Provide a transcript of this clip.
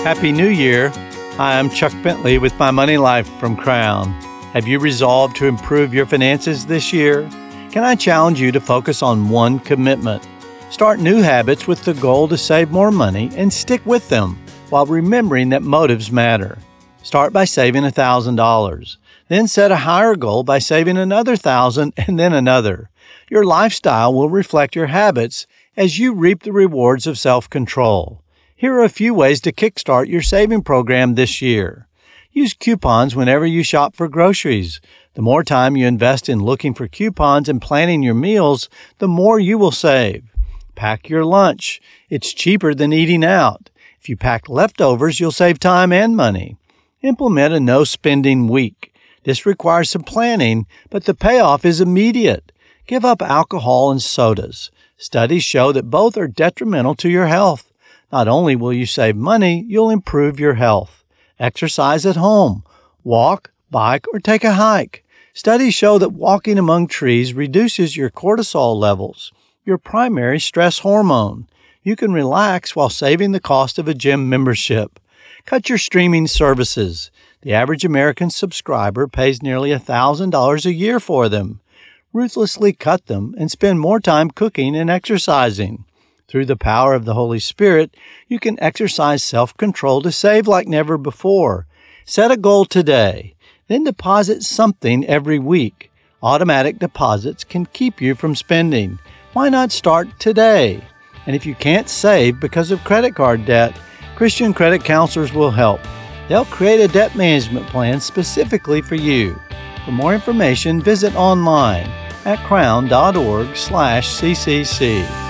Happy New Year. Hi, I'm Chuck Bentley with My Money Life from Crown. Have you resolved to improve your finances this year? Can I challenge you to focus on one commitment? Start new habits with the goal to save more money and stick with them while remembering that motives matter. Start by saving $1,000. Then set a higher goal by saving another $1,000 and then another. Your lifestyle will reflect your habits as you reap the rewards of self-control. Here are a few ways to kickstart your saving program this year. Use coupons whenever you shop for groceries. The more time you invest in looking for coupons and planning your meals, the more you will save. Pack your lunch. It's cheaper than eating out. If you pack leftovers, you'll save time and money. Implement a no-spending week. This requires some planning, but the payoff is immediate. Give up alcohol and sodas. Studies show that both are detrimental to your health. Not only will you save money, you'll improve your health. Exercise at home. Walk, bike, or take a hike. Studies show that walking among trees reduces your cortisol levels, your primary stress hormone. You can relax while saving the cost of a gym membership. Cut your streaming services. The average American subscriber pays nearly $1,000 a year for them. Ruthlessly cut them and spend more time cooking and exercising. Through the power of the Holy Spirit, you can exercise self-control to save like never before. Set a goal today, then deposit something every week. Automatic deposits can keep you from spending. Why not start today? And if you can't save because of credit card debt, Christian credit counselors will help. They'll create a debt management plan specifically for you. For more information, visit online at crown.org/ccc.